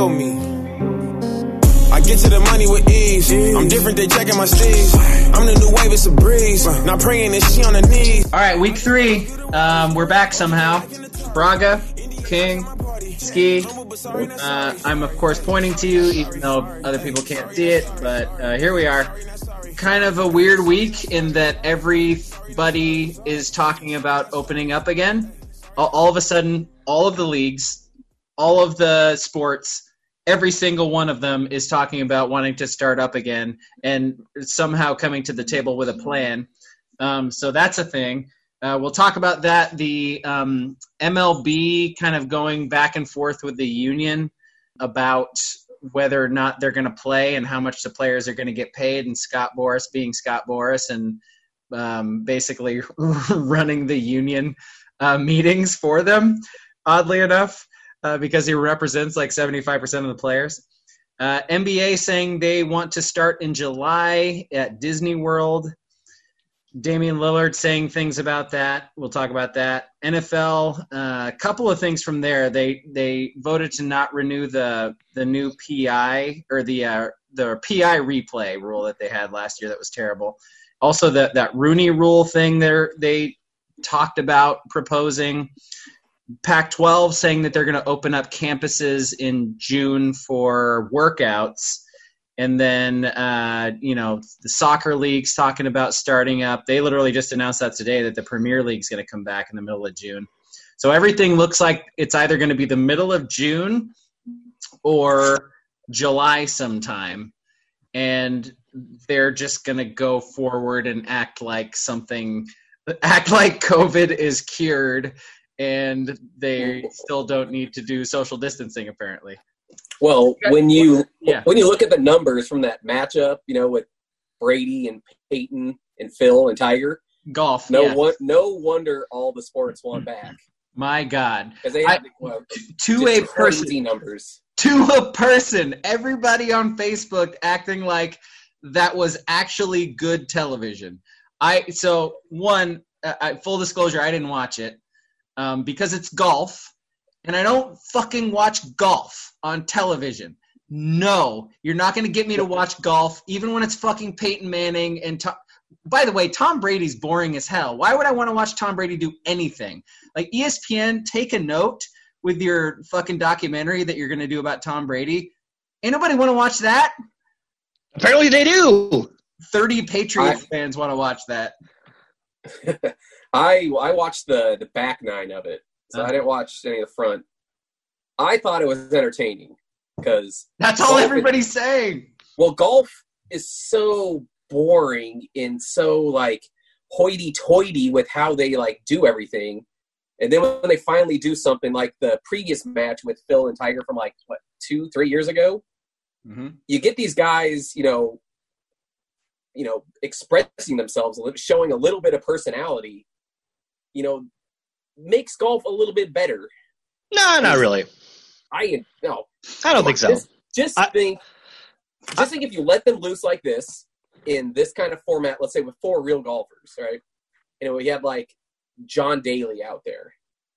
feel me. I get to the money with ease. I'm different, they checking my steeds. I'm the new wave, it's a breeze. Not praying and she on her knees. All right, week 3. We're back somehow. Braga, King, Ski. I'm, of course, pointing to you, even though other people can't see it. But here we are. Kind of a weird week in that everybody is talking about opening up again. All of a sudden, all of the leagues, all of the sports, every single one of them is talking about wanting to start up again and somehow coming to the table with a plan. So that's a thing. We'll talk about that. The MLB kind of going back and forth with the union about whether or not they're going to play and how much the players are going to get paid, and Scott Boras being Scott Boras and basically running the union meetings for them, oddly enough. Because he represents like 75% of the players. NBA saying they want to start in July at Disney World. Damian Lillard saying things about that. We'll talk about that. NFL, a couple of things from there. They voted to not renew the new PI or the PI replay rule that they had last year that was terrible. Also, that Rooney Rule thing they talked about proposing. Pac-12 saying that they're going to open up campuses in June for workouts. And then, the soccer leagues talking about starting up. They literally just announced that today, that the Premier League is going to come back in the middle of June. So everything looks like it's either going to be the middle of June or July sometime. And they're just going to go forward and act like COVID is cured. And they still don't need to do social distancing, apparently. Well, when you look at the numbers from that matchup, with Brady and Peyton and Phil and Tiger, golf. No wonder all the sports want back. My God, because they have crazy numbers. To a person, everybody on Facebook acting like that was actually good television. Full disclosure, I didn't watch it. Because it's golf, and I don't fucking watch golf on television. No, you're not going to get me to watch golf, even when it's fucking Peyton Manning and by the way, Tom Brady's boring as hell. Why would I want to watch Tom Brady do anything? Like, ESPN, take a note with your fucking documentary that you're going to do about Tom Brady. Ain't nobody want to watch that? Apparently they do. 30 Patriots fans want to watch that. I watched the back nine of it, so I didn't watch any of the front. I thought it was entertaining because that's all everybody's saying. Well, golf is so boring and so like hoity-toity with how they like do everything, and then when they finally do something like the previous match with Phil and Tiger from 2-3 years ago, you get these guys, expressing themselves, showing a little bit of personality. Makes golf a little bit better. No, not really. I don't think so. Just think if you let them loose like this in this kind of format, let's say with 4 real golfers, right? And we had John Daly out there.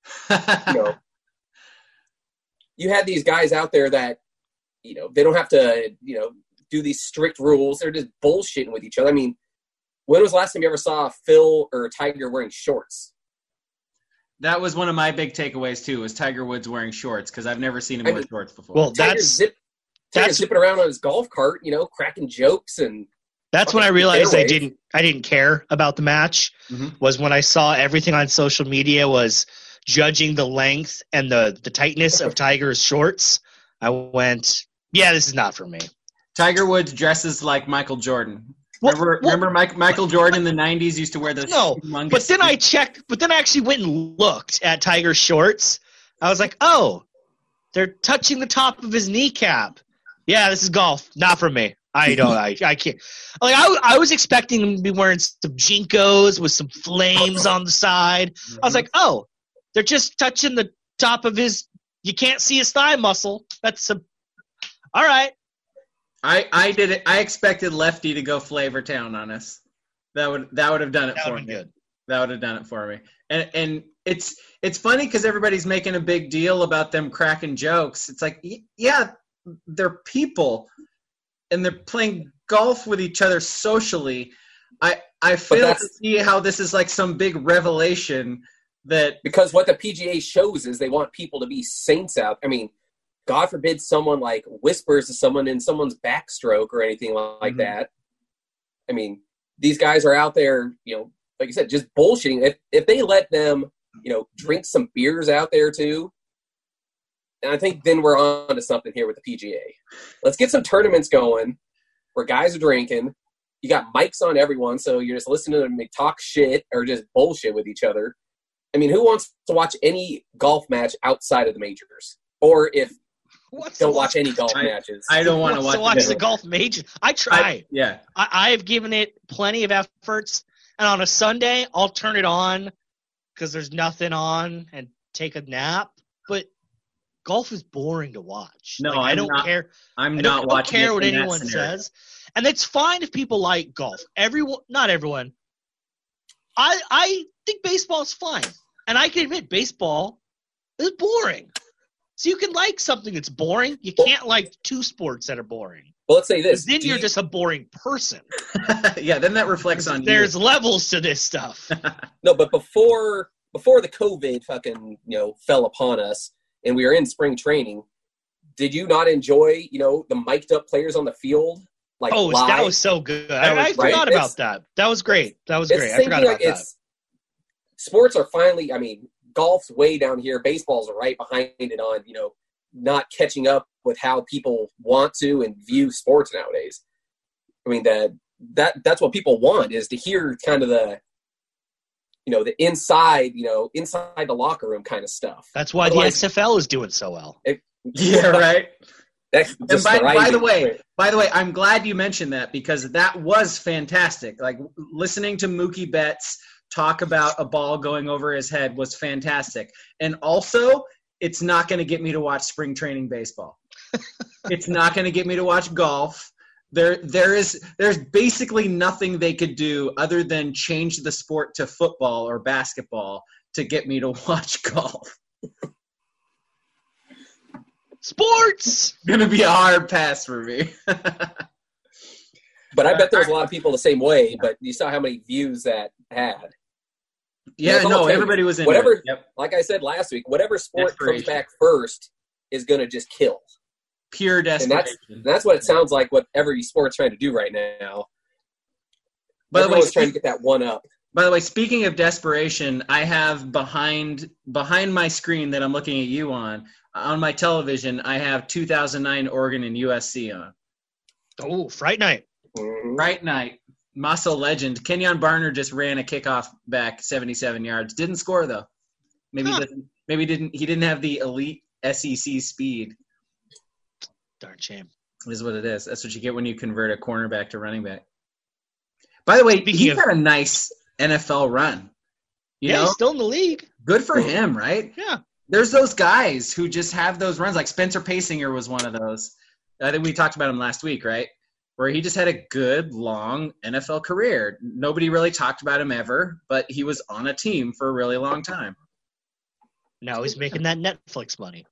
You had these guys out there that, they don't have to, do these strict rules. They're just bullshitting with each other. I mean, when was the last time you ever saw Phil or Tiger wearing shorts? That was one of my big takeaways, too, was Tiger Woods wearing shorts, because I've never seen him wear shorts before. Well, Tiger's zipping around on his golf cart, cracking jokes. And that's when I realized I didn't care about the match, was when I saw everything on social media was judging the length and the tightness of Tiger's shorts. I went, yeah, this is not for me. Tiger Woods dresses like Michael Jordan. Remember Michael Jordan in the 90s used to wear those humongous... But then I actually went and looked at Tiger's shorts. I was like, oh, they're touching the top of his kneecap. Yeah, this is golf. Not for me. I can't. I was expecting him to be wearing some Jinkos with some flames on the side. I was like, oh, they're just touching the top of his... You can't see his thigh muscle. All right. I did it. I expected Lefty to go Flavor Town on us. That would have done it for me. Good. That would have done it for me. And it's funny because everybody's making a big deal about them cracking jokes. It's like, yeah, they're people, and they're playing golf with each other socially. I fail to see how this is like some big revelation that because what the PGA shows is they want people to be saints out. I mean, God forbid someone like whispers to someone in someone's backstroke or anything like that. I mean, these guys are out there, like I said, just bullshitting. If they let them, drink some beers out there too, and I think then we're on to something here with the PGA. Let's get some tournaments going where guys are drinking. You got mics on everyone, so you're just listening to them talk shit or just bullshit with each other. I mean, who wants to watch any golf match outside of the majors? Or if don't watch any golf matches. I don't want to watch the golf majors. I try. Yeah. I've given it plenty of efforts, and on a Sunday, I'll turn it on because there's nothing on and take a nap. But golf is boring to watch. No, I don't care. I don't care what anyone says. And it's fine if people like golf. Not everyone. I think baseball's fine. And I can admit baseball is boring. So you can like something that's boring. You can't like two sports that are boring. Well, let's say this. Then you're just a boring person. Yeah, then that reflects on you. There's levels to this stuff. No, but before the COVID fucking, fell upon us and we were in spring training, did you not enjoy, the mic'd up players on the field? Like live? That was so good. I forgot about that. That was great. I forgot about that. Sports are finally, golf's way down here. Baseball's right behind it on, not catching up with how people want to and view sports nowadays. I mean, that's what people want, is to hear kind of the, the inside the locker room kind of stuff. That's why the XFL is doing so well. Yeah, right. And by the way, I'm glad you mentioned that, because that was fantastic. Like, listening to Mookie Betts talk about a ball going over his head was fantastic. And also, it's not going to get me to watch spring training baseball. It's not going to get me to watch golf. There's basically nothing they could do other than change the sport to football or basketball to get me to watch golf. Sports! Going to be a hard pass for me. But I bet there was a lot of people the same way, but you saw how many views that had. Yeah, no, everybody was in whatever. it. Yep. Like I said last week, whatever sport comes back first is going to just kill. Pure desperation. And that's what it sounds like what every sport's trying to do right now. By the way, trying to get that one up. By the way, speaking of desperation, I have behind my screen that I'm looking at you on my television, I have 2009 Oregon and USC on. Oh, Fright Night. Mm-hmm. Fright Night. Muscle legend. Kenyon Barner just ran a kickoff back 77 yards. Didn't score, though. He didn't have the elite SEC speed. Darn shame. Is what it is. That's what you get when you convert a cornerback to running back. By the way, he's had a nice NFL run. He's still in the league. Good for him, right? Yeah. There's those guys who just have those runs. Like Spencer Pasinger was one of those. I think we talked about him last week, right? Where he just had a good, long NFL career. Nobody really talked about him ever, but he was on a team for a really long time. Now he's making that Netflix money.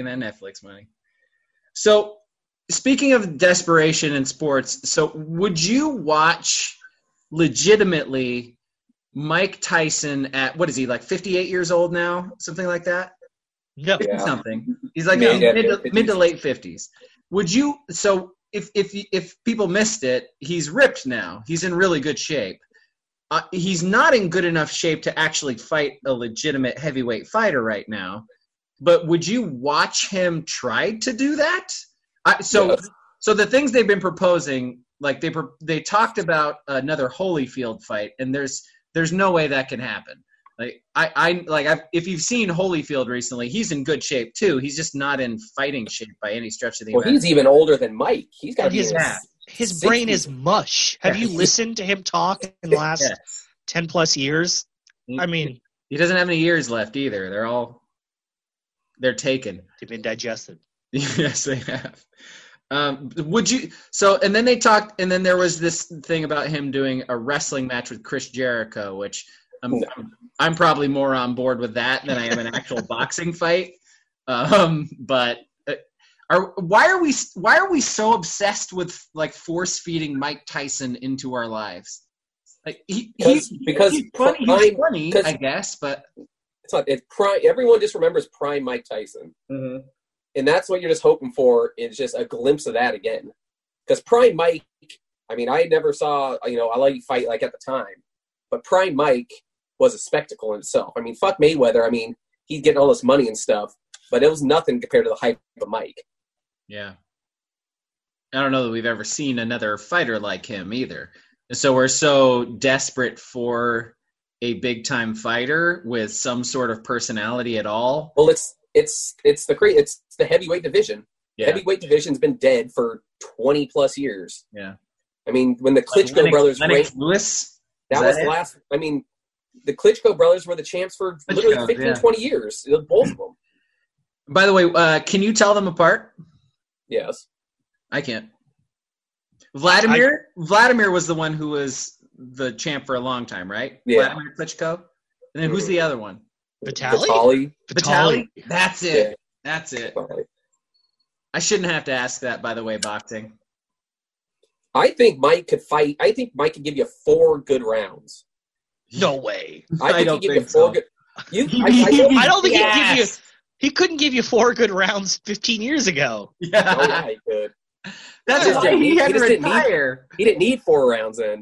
So, speaking of desperation in sports, so would you watch legitimately Mike Tyson at, what is he, like 58 years old now? Something like that? No. Yeah. Something. He's like mid to late 50s. Would you – so if people missed it, he's ripped now. He's in really good shape. He's not in good enough shape to actually fight a legitimate heavyweight fighter right now. But would you watch him try to do that? So the things they've been proposing, like they talked about another Holyfield fight, and there's no way that can happen. Like if you've seen Holyfield recently, he's in good shape too. He's just not in fighting shape by any stretch of the imagination. He's even older than Mike. He's got his brain is mush. Have you listened to him talk in the last 10 plus years? I mean, he doesn't have any years left either. They're taken. They've been digested. Yes, they have. Would you? So, and then they talked, and then there was this thing about him doing a wrestling match with Chris Jericho, which I'm probably more on board with that than I am an actual boxing fight. But Why are we so obsessed with like force feeding Mike Tyson into our lives? Like he's funny, I guess, but it's not. It's prime. Everyone just remembers prime Mike Tyson, and that's what you're just hoping for is just a glimpse of that again. Because prime Mike, I mean, I never saw I let you fight like at the time, but prime Mike was a spectacle in itself. I mean, fuck Mayweather. I mean, he's getting all this money and stuff, but it was nothing compared to the hype of Mike. Yeah. I don't know that we've ever seen another fighter like him either. And so we're so desperate for a big-time fighter with some sort of personality at all. Well, it's the heavyweight division. Yeah. The heavyweight division's been dead for 20-plus years. Yeah. I mean, when the Klitschko brothers Lennox Lewis? That was the last – I mean, the Klitschko brothers were the champs for literally 15, 20 years. Both of them. By the way, can you tell them apart? Yes. I can't. Vladimir was the one who was the champ for a long time, right? Yeah. Vladimir Klitschko. And then who's the other one? Vitaly. That's it. Yeah. That's it. I shouldn't have to ask that, by the way, boxing. I think Mike could fight. I think Mike could give you 4 good rounds. No way. I think he'd give you 4 good. I don't think he'd give you. He couldn't give you 4 good rounds 15 years ago. Yeah, oh, yeah, he could. That's why he had to retire. He didn't need 4 rounds then.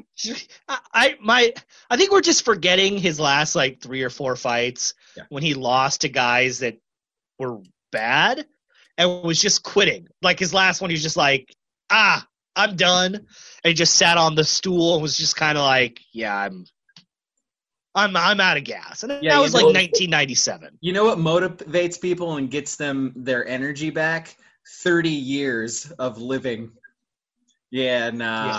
I think we're just forgetting his last like 3 or 4 fights when he lost to guys that were bad and was just quitting. Like his last one, he was just like, I'm done. And he just sat on the stool and was just kind of like, yeah, I'm out of gas. And that was like 1997. You know what motivates people and gets them their energy back? 30 years of living. Yeah, nah.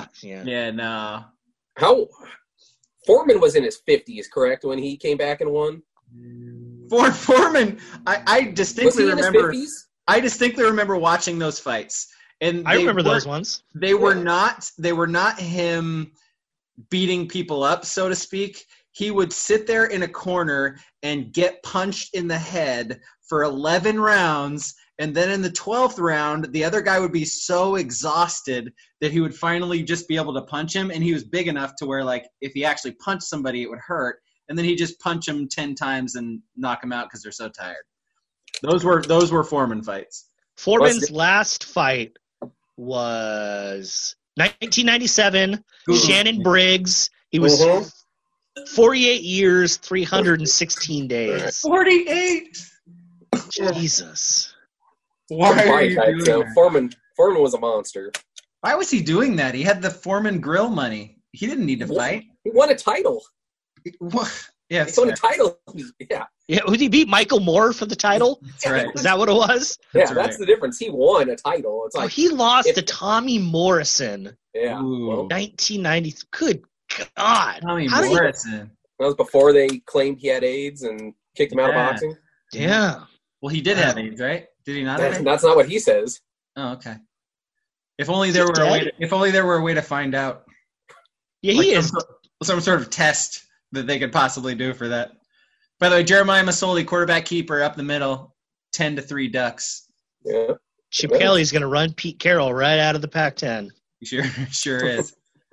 How Foreman was in his 50s, correct, when he came back and won? Foreman, I distinctly remember. In his 50s? I distinctly remember watching those fights, and I remember those ones. They were not him beating people up, so to speak. He would sit there in a corner and get punched in the head for 11 rounds, and then in the 12th round, the other guy would be so exhausted that he would finally just be able to punch him, and he was big enough to where, like, if he actually punched somebody, it would hurt, and then he'd just punch him 10 times and knock him out because they're so tired. Those were Foreman fights. Foreman's last fight was 1997, Shannon Briggs. He was 48 years, 316 days. 48? Jesus. Why are you doing that? Foreman was a monster. Why was he doing that? He had the Foreman grill money. He didn't need to fight. He won a title. Yeah, he won a title. Yeah. Yeah, who did he beat? Michael Moore for the title? That's right. Is that what it was? Yeah, that's the difference. He won a title. It's like he lost to Tommy Morrison. Yeah. Well, 1990. Good God. Tommy Morrison. That was before they claimed he had AIDS and kicked him out of boxing. Yeah. Well, he did have AIDS, right? Did he not? That's not what he says. Oh, okay. If only there were a way to find out. Yeah, he is some sort of test that they could possibly do for that. By the way, Jeremiah Masoli, quarterback keeper up the middle, 10-3 Ducks. Yeah. Chip Kelly's going to run Pete Carroll right out of the Pac-10. Sure is.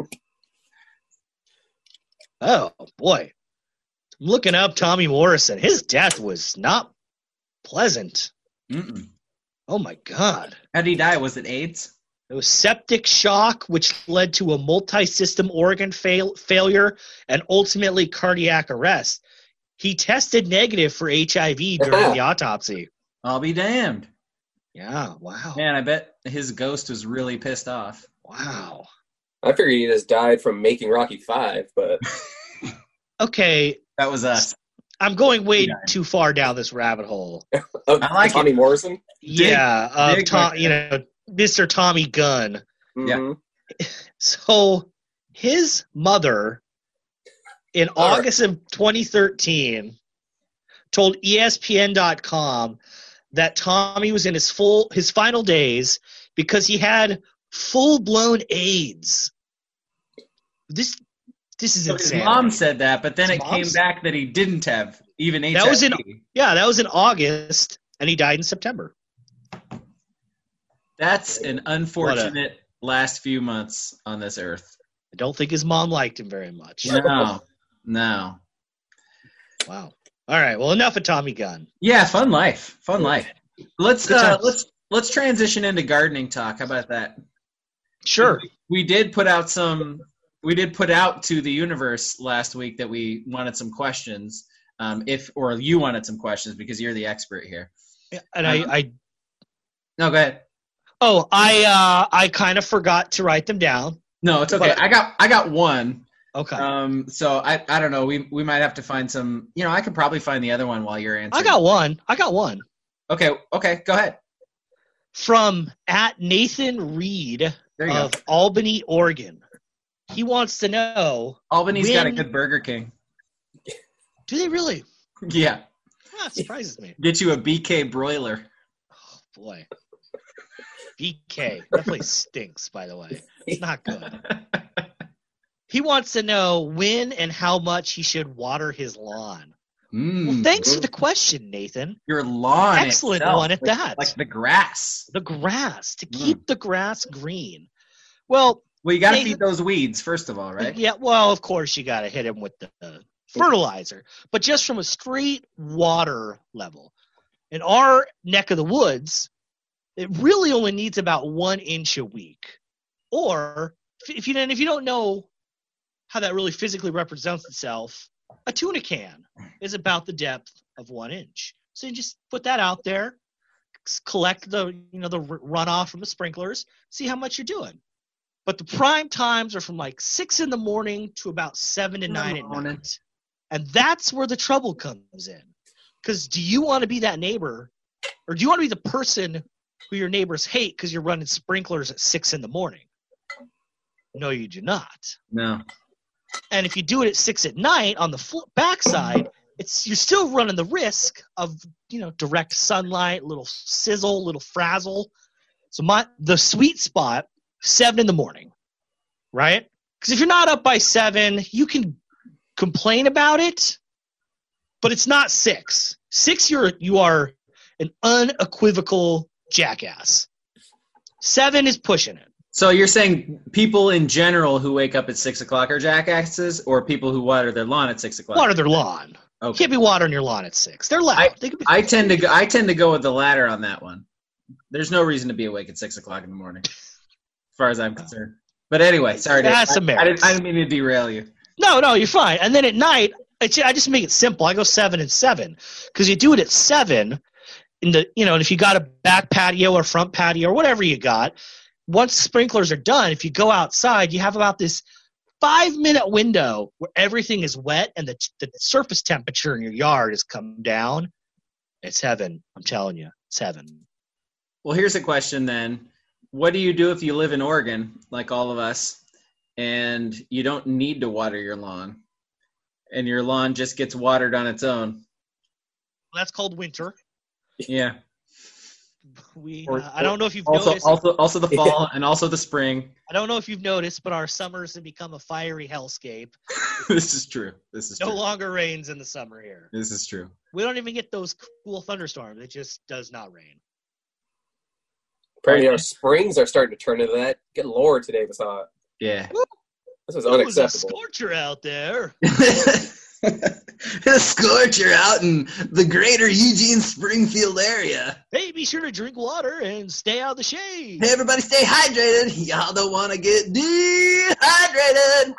Oh, boy. I'm looking up Tommy Morrison. His death was not pleasant. Mm-mm. Oh, my God. How did he die? Was it AIDS? It was septic shock, which led to a multi-system organ failure and ultimately cardiac arrest. He tested negative for HIV during the autopsy. I'll be damned. Yeah, wow. Man, I bet his ghost was really pissed off. Wow. I figured he just died from making Rocky V, but... Okay. That was us. I'm going way too far down this rabbit hole. I like Tommy Morrison? Yeah, Mr. Tommy Gunn. Mm-hmm. Yeah. So his mother, in August of 2013, told ESPN.com that Tommy was in his final days because he had full-blown AIDS. This is insane. His mom said that, but then it came back that he didn't have even HIV. That was in August, and he died in September. That's an unfortunate last few months on this earth. I don't think his mom liked him very much. No. Wow. All right. Well, enough of Tommy Gunn. Yeah, fun life. Let's Good times. let's transition into gardening talk. How about that? Sure. We did put out to the universe last week that we wanted some questions. Or you wanted some questions because you're the expert here. And No, go ahead. Oh, I kind of forgot to write them down. No, it's okay. I got one. Okay. So I don't know. We might have to find some. I could probably find the other one while you're answering. I got one. Okay. Go ahead. From @Nathan Reed of Albany, Oregon. He wants to know. Albany's got a good Burger King. Do they really? Yeah. That surprises me. Get you a BK broiler. Oh boy. BK. That place stinks, by the way. It's not good. He wants to know when and how much he should water his lawn. Well, thanks for the question, Nathan. Your lawn. Excellent itself, one at that. Like the grass. The grass. To keep the grass green. Well, you got to feed those weeds, first of all, right? Yeah, well, of course you got to hit him with the fertilizer. But just from a straight water level, in our neck of the woods, it really only needs about 1 inch a week. Or, if you don't know how that really physically represents itself, a tuna can is about the depth of 1 inch. So you just put that out there, collect the runoff from the sprinklers, see how much you're doing. But the prime times are from like 6 in the morning to about 7 to 9 at night. And that's where the trouble comes in. Because do you want to be that neighbor, or do you want to be the person who your neighbors hate because you're running sprinklers at 6 in the morning? No, you do not. No. And if you do it at 6 at night on the backside, you're still running the risk of direct sunlight, little sizzle, little frazzle. So the sweet spot, 7 in the morning, right? Because if you're not up by 7, you can complain about it, but it's not 6. 6, you are an unequivocal jackass. 7 is pushing it. So you're saying people in general who wake up at 6 o'clock are jackasses, or people who water their lawn at 6 o'clock? Water their lawn. Okay. You can't be watering your lawn at 6. They're loud. I tend to go with the latter on that one. There's no reason to be awake at 6 o'clock in the morning, as far as I'm concerned. But anyway, sorry. That's I didn't mean to derail you. No, you're fine. And then at night, I just make it simple. I go 7 and 7 because you do it at 7 and if you got a back patio or front patio or whatever you got. Once sprinklers are done, if you go outside, you have about this 5-minute window where everything is wet and the surface temperature in your yard has come down. It's heaven. I'm telling you, it's heaven. Well, here's a question then. What do you do if you live in Oregon, like all of us, and you don't need to water your lawn, and your lawn just gets watered on its own? Well, that's called winter. Yeah. I don't know if you've noticed. Also the fall and also the spring. I don't know if you've noticed, but our summers have become a fiery hellscape. This is true. No longer rains in the summer here. This is true. We don't even get those cool thunderstorms. It just does not rain. Apparently our springs are starting to turn into that. Good Lord, today was hot. Yeah. This is unacceptable. It was a scorcher out there. A scorcher out in the greater Eugene Springfield area. Hey, be sure to drink water and stay out of the shade. Hey, everybody stay hydrated. Y'all don't want to get dehydrated.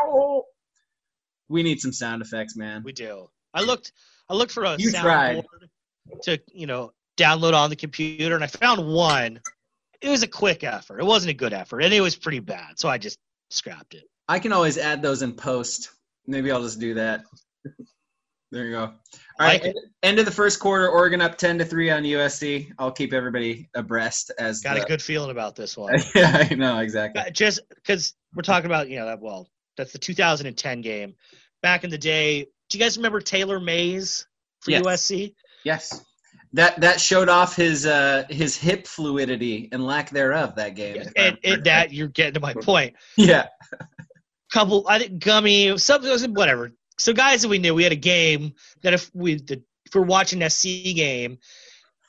We need some sound effects, man. We do. I looked for a soundboard to, download on the computer, and I found one. It was a quick effort. It wasn't a good effort, and it was pretty bad, so I just scrapped it. I can always add those in post. Maybe I'll just do that. There you go. All right. End of the first quarter, Oregon up 10-3 on USC. I'll keep everybody abreast as got a good feeling about this one. Yeah, I know, exactly. Just because we're talking about, that's the 2010 game. Back in the day, do you guys remember Taylor Mays for USC? Yes. That showed off his hip fluidity and lack thereof that game. Yeah, and that you're getting to my point. Yeah. I think Gummy, whatever. So guys that we knew, we had a game that if we're watching an SC game,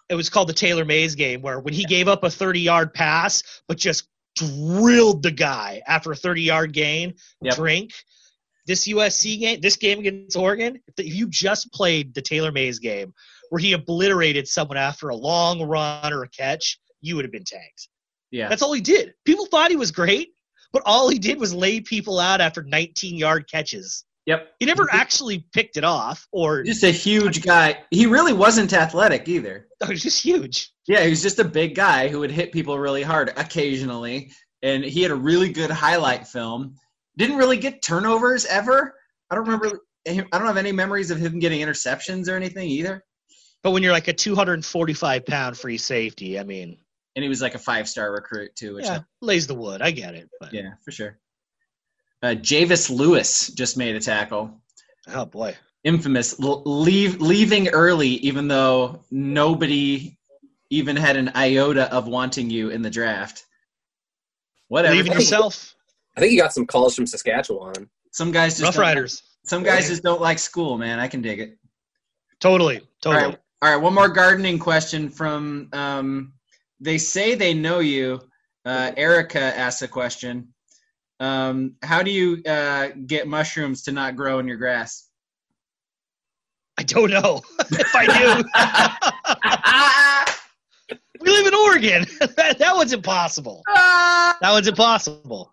it was called the Taylor Mays game, where when he gave up a 30-yard pass, but just drilled the guy after a 30-yard gain, drink. This USC game, this game against Oregon, if you just played the Taylor Mays game where he obliterated someone after a long run or a catch, you would have been tanked. Yeah. That's all he did. People thought he was great, but all he did was lay people out after 19-yard catches. Yep. He never actually picked it off. Or just a huge guy. He really wasn't athletic either. He was just huge. Yeah, he was just a big guy who would hit people really hard occasionally, and he had a really good highlight film. Didn't really get turnovers ever. I don't have any memories of him getting interceptions or anything either. But when you're like a 245-pound free safety, I mean. And he was like a 5-star recruit too. Which lays the wood. I get it. But. Yeah, for sure. Javis Lewis just made a tackle. Oh, boy. Infamous. Leaving early, even though nobody even had an iota of wanting you in the draft. Whatever. Leaving yourself. I think you got some calls from Saskatchewan. Some guys just Rough Riders. Some guys just don't like school, man. I can dig it. Totally. All right. One more gardening question from they say they know you. Erica asked a question. How do you get mushrooms to not grow in your grass? I don't know. If I do. We live in Oregon. That one's impossible. That one's impossible.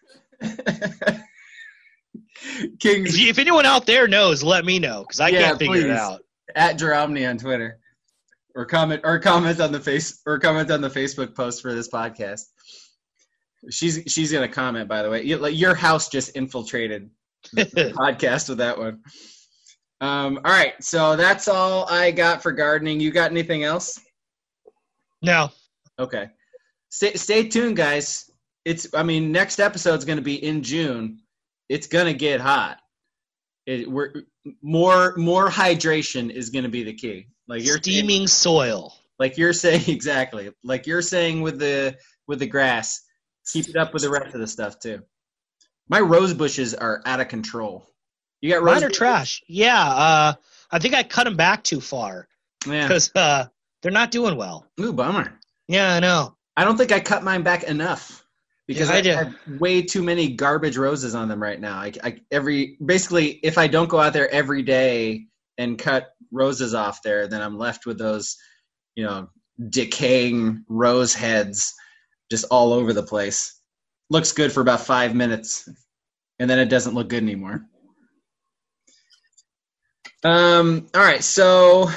Kings. If anyone out there knows, let me know, because I can't figure it out. At Jeromny on Twitter, or comment on the Facebook post for this podcast. She's gonna comment, by the way. Your house just infiltrated the podcast with that one. All right, so that's all I got for gardening. You got anything else? No. Okay. Stay tuned, guys. Next episode's going to be in June. It's going to get hot. More hydration is going to be the key. Like you're steaming soil. Like you're saying, exactly. Like you're saying with the grass, keep it up with the rest of the stuff too. My rose bushes are out of control. You got rose Mine are trash. Yeah. I think I cut them back too far. Yeah. Because they're not doing well. Ooh, bummer. Yeah, I know. I don't think I cut mine back enough. Because I have way too many garbage roses on them right now. Basically, if I don't go out there every day and cut roses off there, then I'm left with those, decaying rose heads just all over the place. Looks good for about 5 minutes, and then it doesn't look good anymore. All right, so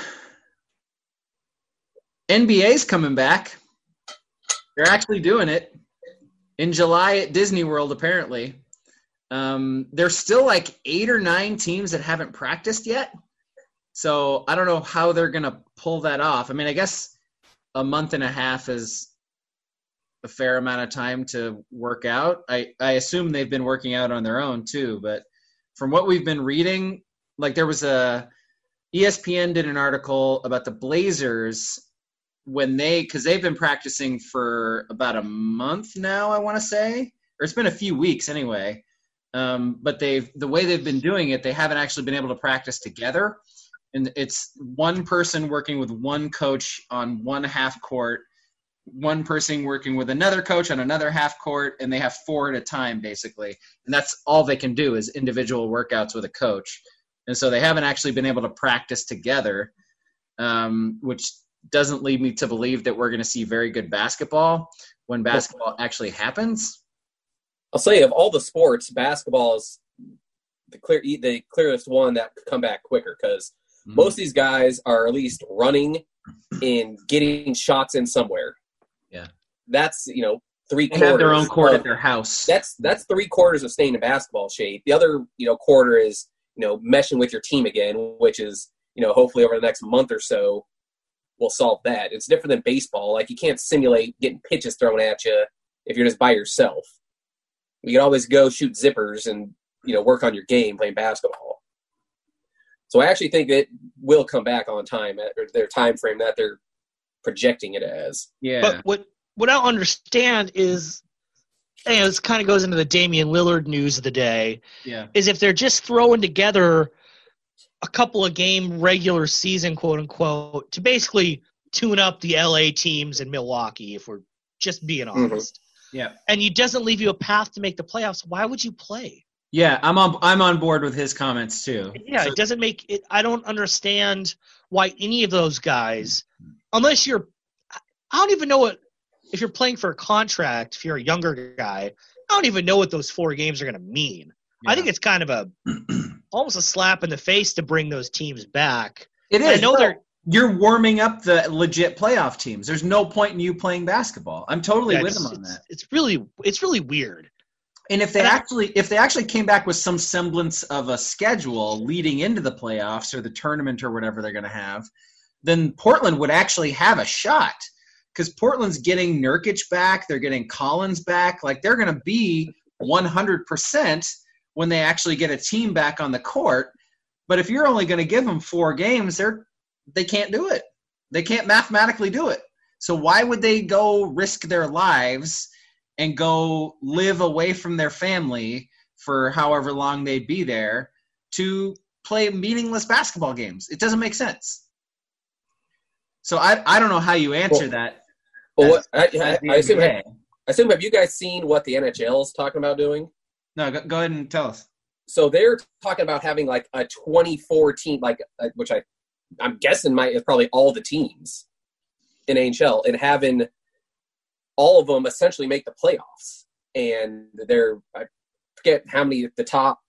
NBA's coming back. They're actually doing it. In July at Disney World, apparently. There's still like 8 or 9 teams that haven't practiced yet. So I don't know how they're going to pull that off. I guess a month and a half is a fair amount of time to work out. I assume they've been working out on their own too. But from what we've been reading, like there was ESPN did an article about the Blazers because they've been practicing for about a month now, I want to say, or it's been a few weeks anyway. But the way they've been doing it, they haven't actually been able to practice together. And it's one person working with one coach on one half court, one person working with another coach on another half court, and they have 4 at a time basically. And that's all they can do is individual workouts with a coach. And so they haven't actually been able to practice together, which doesn't lead me to believe that we're going to see very good basketball when basketball actually happens. I'll say of all the sports, basketball is the clearest one that could come back quicker because most of these guys are at least running and getting shots in somewhere. Yeah. That's, 3/4. They have their own court at their house. That's 3/4 of staying in basketball shape. The other, quarter is, meshing with your team again, which is, hopefully over the next month or so, will solve that. It's different than baseball. Like you can't simulate getting pitches thrown at you if you're just by yourself. You can always go shoot zippers and, work on your game playing basketball. So I actually think it will come back on time at their time frame that they're projecting it as. Yeah. But what I don't understand is, this kind of goes into the Damian Lillard news of the day, is if they're just throwing together a couple of game regular season, quote unquote, to basically tune up the LA teams in Milwaukee, if we're just being honest. Yeah. And it doesn't leave you a path to make the playoffs. Why would you play? Yeah, I'm on board with his comments too. Yeah, So- it doesn't make it. I don't understand why any of those guys, unless I don't even know if you're playing for a contract, if you're a younger guy, I don't even know what those 4 games are going to mean. Yeah. I think it's kind of almost a slap in the face to bring those teams back. It is. I know you're warming up the legit playoff teams. There's no point in you playing basketball. I'm totally with him on that. It's really weird. And if they actually came back with some semblance of a schedule leading into the playoffs or the tournament or whatever they're going to have, then Portland would actually have a shot. Because Portland's getting Nurkic back, they're getting Collins back. Like, they're going to be 100% when they actually get a team back on the court. But if you're only going to give them 4 games, they can't do it. They can't mathematically do it. So why would they go risk their lives and go live away from their family for however long they'd be there to play meaningless basketball games? It doesn't make sense. So I don't know how you answer that. Well, I assume have you guys seen what the NHL is talking about doing? No, go ahead and tell us. So they're talking about having like a 24 team, which I'm guessing is probably all the teams in NHL, and having all of them essentially make the playoffs. And I forget how many, the top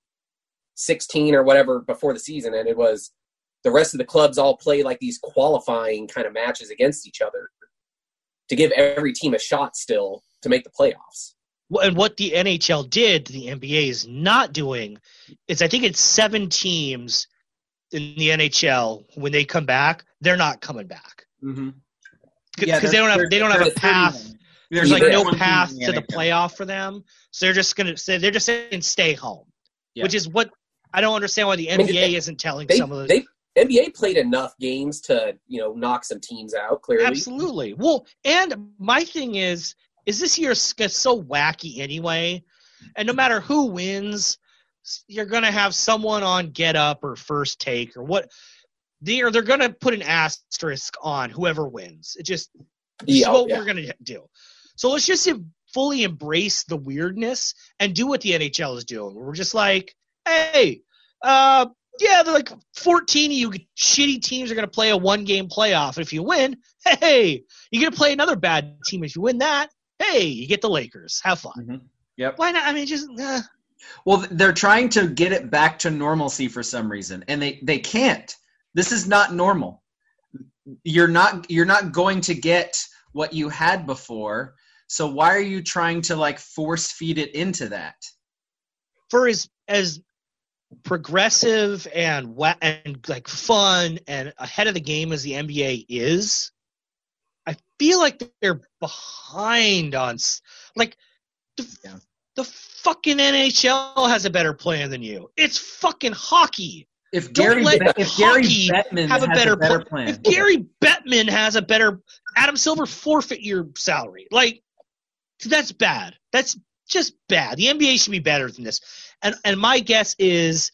16 or whatever before the season, and it was the rest of the clubs all play like these qualifying kind of matches against each other to give every team a shot still to make the playoffs. And what the NHL did, the NBA is not doing, is I think it's 7 teams in the NHL. When they come back, they're not coming back Mm-hmm. because they don't have a path. There's like no path to the playoff for them, so they're just saying stay home, which is what I don't understand why the NBA isn't telling some of those. NBA played enough games to knock some teams out. Clearly, absolutely. Well, and my thing is this year so wacky anyway, and no matter who wins, you're going to have someone on Get Up or First Take or what. They're going to put an asterisk on whoever wins. It's just what we're going to do. So let's just fully embrace the weirdness and do what the NHL is doing. We're just like, hey, they're like 14 of you shitty teams are going to play a 1-game playoff. If you win, hey, you're going to play another bad team. If you win that, hey, you get the Lakers. Have fun. Mm-hmm. Yep. Why not? I mean, just Well, they're trying to get it back to normalcy for some reason, and they can't. This is not normal. You're not going to get what you had before. So why are you trying to like force feed it into that? For as progressive and like fun and ahead of the game as the NBA is, I feel like they're behind on like the fucking NHL has a better plan than you. It's fucking hockey. If Gary Bettman have a better plan, if Gary Bettman has a better, Adam Silver forfeit your salary. Like, that's bad. That's just bad. The NBA should be better than this. And my guess is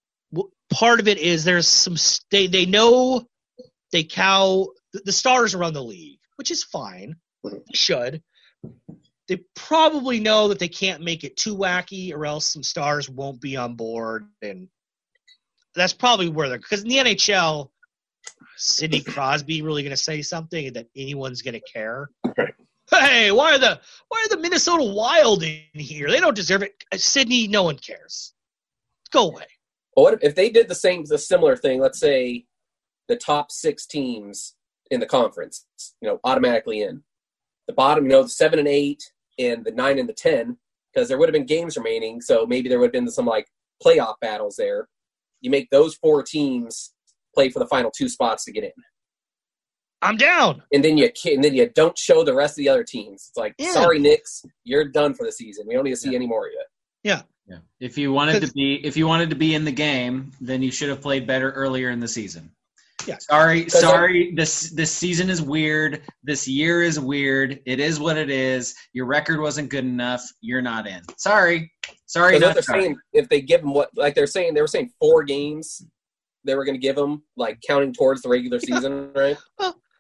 part of it is there's some they know they cow the stars around the league, which is fine. They should. They probably know that they can't make it too wacky, or else some stars won't be on board, and that's probably where they're. Because in the NHL, Sidney Crosby really going to say something that anyone's going to care? Right. Hey, why are the Minnesota Wild in here? They don't deserve it. Sidney, no one cares. Go away. Well, what if they did the similar thing? Let's say the top 6 teams in the conference, automatically in. The bottom, the 7 and 8 and the 9 and the 10, because there would have been games remaining, so maybe there would have been some like playoff battles there. You make those 4 teams play for the final 2 spots to get in. I'm down. And then you don't show the rest of the other teams. It's like, sorry, Knicks, you're done for the season. We don't need to see any more of you. Yeah. Yeah. If you wanted to be in the game, then you should have played better earlier in the season. Yeah. Sorry. This season is weird. This year is weird. It is what it is. Your record wasn't good enough. You're not in. Sorry. Not saying, if they give them they were saying 4 games they were going to give them, like counting towards the regular season, right? Well,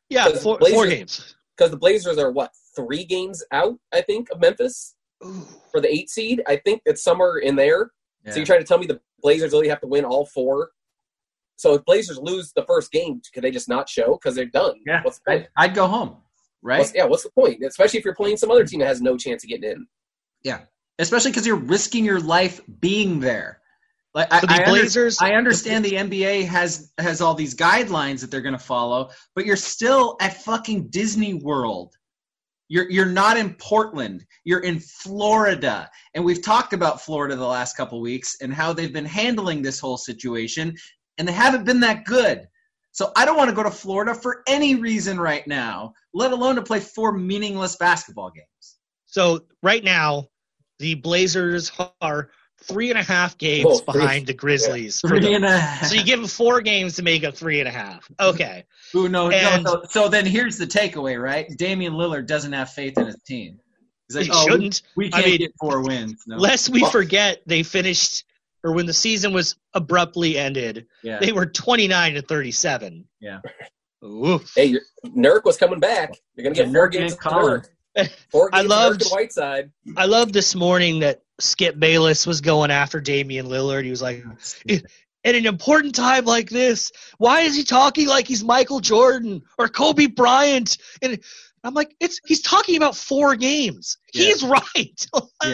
Yeah, Because four Blazers- games. Because the Blazers are, 3 games out, I think, of Memphis Ooh. for the 8 seed. I think it's somewhere in there. Yeah. So you're trying to tell me the Blazers really have to win all 4? So if Blazers lose the first game, could they just not show? Because they're done. Yeah. What's the point? I'd go home, right? What's the point? Especially if you're playing some other team that has no chance of getting in. Yeah, especially because you're risking your life being there. Like So the Blazers, I understand the NBA has all these guidelines that they're going to follow, but you're still at fucking Disney World. You're not in Portland. You're in Florida, and we've talked about Florida the last couple weeks and how they've been handling this whole situation, and they haven't been that good. So I don't want to go to Florida for any reason right now, let alone to play 4 meaningless basketball games. So right now, the Blazers are 3.5 games behind the Grizzlies. For Three the- and a half. so you give them 4 games to make a 3.5. Okay. Ooh, no. And- So then here's the takeaway, right? Damian Lillard doesn't have faith in his team. He's like, He oh, shouldn't. we I can't mean, get 4 wins. No. Lest we forget, they finished, or when the season was abruptly ended, Yeah. they were 29-37. Yeah. Oof. Hey, Nurk was coming back. You're going to get Yeah, 4 Nurk games and from Colin. Nurk. 4 I games loved- from Nurk and Whiteside. I love this morning that Skip Bayless was going after Damian Lillard. He was like, at an important time like this, why is he talking like he's Michael Jordan or Kobe Bryant? And I'm like, he's talking about 4 games. Yeah. He's right.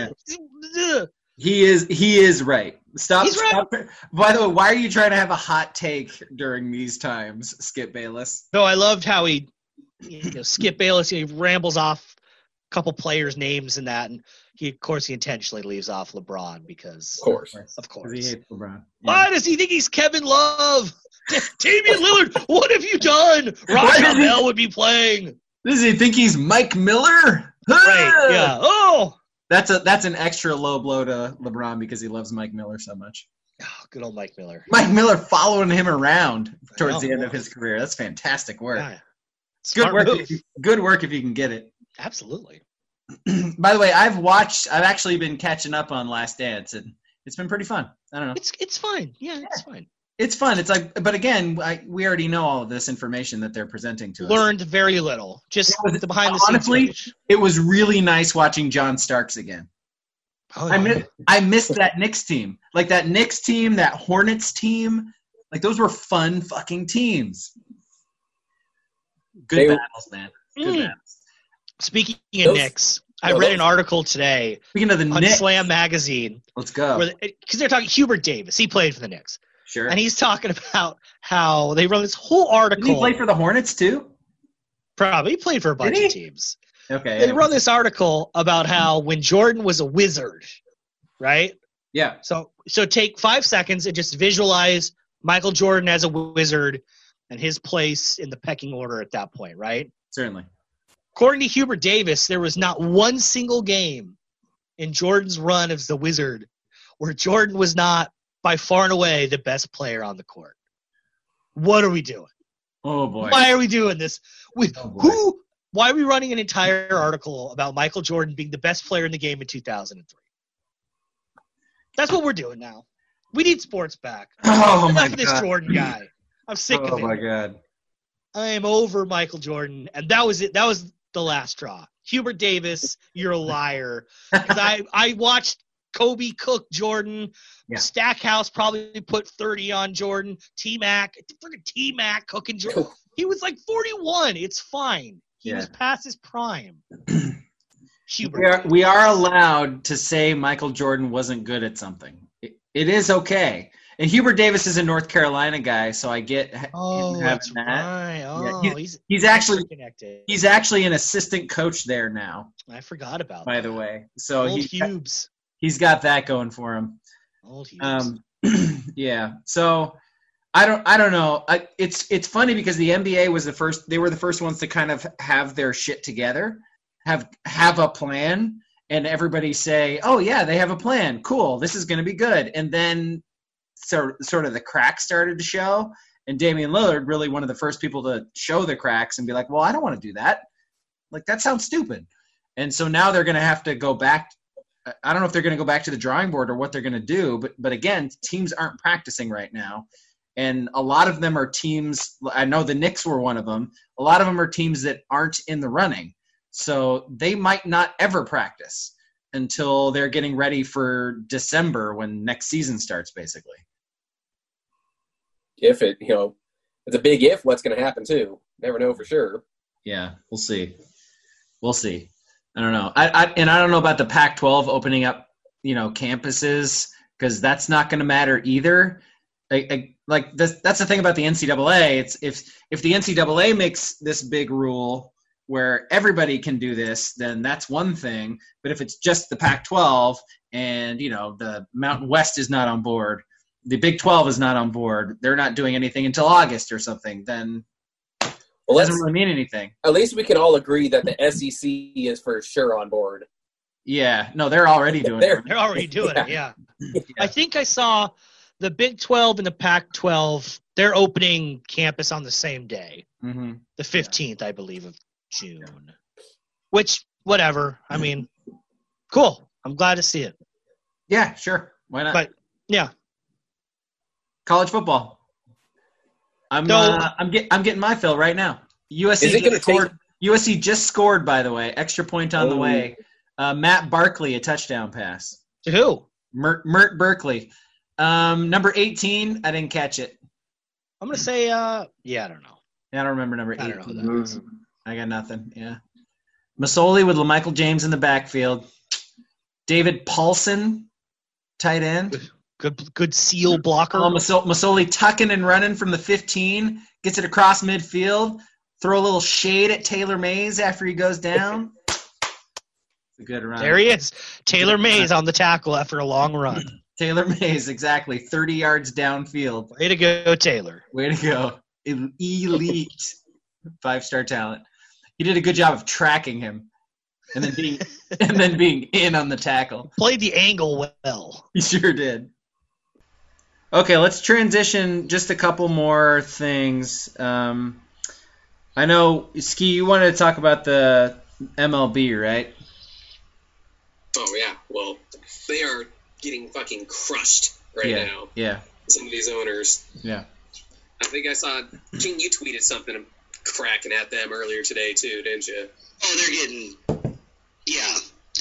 Yeah. He is right. Stop. He's right. Stop. By the way, why are you trying to have a hot take during these times, Skip Bayless? No, I loved how Skip Bayless, he rambles off a couple players' names and that, and he intentionally leaves off LeBron because, Of course. of Because course. he hates LeBron. Why does he think he's Kevin Love? Damian Lillard, what have you done? Why does Rajon he- Bell would be playing. Does he think he's Mike Miller? Right, yeah. Oh, That's an extra low blow to LeBron because he loves Mike Miller so much. good old Mike Miller. Mike Miller following him around towards know. the end of his career. That's fantastic work. Yeah. Good Smart work. move. Good work if you can get it. Absolutely. By the way, I've actually been catching up on Last Dance, and it's been pretty fun. I don't know. It's fine. Yeah, it's fine. It's fun. It's like, but again, we already know all of this information that they're presenting to us. Learned very little. Just the behind the Honestly, scenes. it was really nice watching John Starks again. Oh, I missed that Knicks team. Like that Knicks team, that Hornets team. Like those were fun fucking teams. Good battles, man. Good battles. Speaking of Those- Knicks, I read an article today Speaking of the on Knicks, Slam Magazine let's go. because they're talking Hubert Davis. He played for the Knicks. Sure. And he's talking about how they wrote this whole article. Did he play for the Hornets too? Probably. He played for a bunch Did he? of teams. Okay. They wrote this article about how when Jordan was a wizard, right? Yeah. So take 5 seconds and just visualize Michael Jordan as a wizard and his place in the pecking order at that point, right? Certainly. According to Hubert Davis, there was not one single game in Jordan's run as the wizard where Jordan was not by far and away the best player on the court. What are we doing? Oh boy. Why are we doing this? Oh, boy. Why are we running an entire article about Michael Jordan being the best player in the game in 2003? That's what we're doing now. We need sports back. Oh my Enough of this God. Jordan guy. I'm sick of Oh it. my God. I am over Michael Jordan, and that was it. That was the last straw. Hubert Davis, you're a liar. Because I watched Kobe cook Jordan. Yeah. Stackhouse probably put 30 on Jordan. T-Mac cooking Jordan. He was like 41. It's fine. He was past his prime. Hubert. We are allowed to say Michael Jordan wasn't good at something. It is okay. And Hubert Davis is a North Carolina guy, so I get him Oh, having that's that. right. Oh, Yeah, he's He's actually connected. he's actually an assistant coach there now, I forgot about by that. the way. So Old Hubes. he's got that going for him. Old Hubes. Yeah. So I don't know. It's funny because the NBA was the first. They were the first ones to kind of have their shit together, have a plan, and everybody say, "Oh yeah, they have a plan. Cool. This is going to be good." And then sort of the cracks started to show, and Damian Lillard really one of the first people to show the cracks and be like, "Well, I don't want to do that. Like that sounds stupid." And so now they're going to have to go back. I don't know if they're going to go back to the drawing board or what they're going to do, but again, teams aren't practicing right now. And a lot of them are teams. I know the Knicks were one of them. A lot of them are teams that aren't in the running. So they might not ever practice until they're getting ready for December when next season starts, basically. If it, it's a big if what's going to happen too. Never know for sure. Yeah, we'll see. I don't know. I don't know about the Pac-12 opening up, campuses, because that's not going to matter either. That's the thing about the NCAA. It's if the NCAA makes this big rule where everybody can do this, then that's one thing. But if it's just the Pac-12 and, the Mountain West is not on board, the Big 12 is not on board, they're not doing anything until August or something, then it doesn't really mean anything. At least we can all agree that the SEC is for sure on board. Yeah. No, they're already doing it. They're already doing it, yeah. I think I saw the Big 12 and the Pac-12, they're opening campus on the same day, the 15th, I believe, of June. Which, whatever. I mean, cool. I'm glad to see it. Yeah, sure. Why not? But, yeah. College football. I'm getting my fill right now. USC just scored, by the way. Extra point on the way. Matt Barkley, a touchdown pass. To who? Mert Berkeley. Number 18, I didn't catch it. I'm going to say, I don't know. I don't remember number 18. I don't know who that is. I got nothing, yeah. Masoli with LaMichael James in the backfield. David Paulson, tight end. Good seal blocker. Masoli tucking and running from the 15, gets it across midfield, throw a little shade at Taylor Mays after he goes down. It's a good run. There he is. Taylor Mays on the tackle after a long run. Taylor Mays, exactly. 30 yards downfield. Way to go, Taylor. Way to go. Elite 5-star talent. He did a good job of tracking him and then being in on the tackle. Played the angle well. He sure did. Okay, let's transition just a couple more things. I know, Ski, you wanted to talk about the MLB, right? Oh, yeah. Well, they are getting fucking crushed now. Yeah. Some of these owners. Yeah. I think I saw, King, you tweeted something cracking at them earlier today, too, didn't you? Oh, they're getting, yeah.